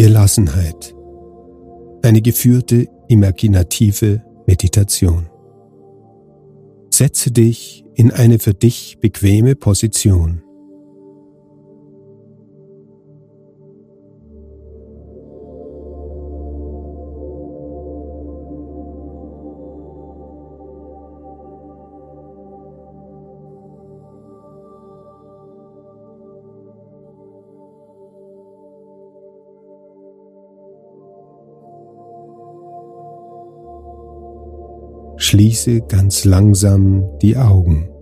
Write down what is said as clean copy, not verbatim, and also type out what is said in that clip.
Gelassenheit. Eine geführte, imaginative Meditation. Setze dich in eine für dich bequeme Position. Schließe ganz langsam die Augen.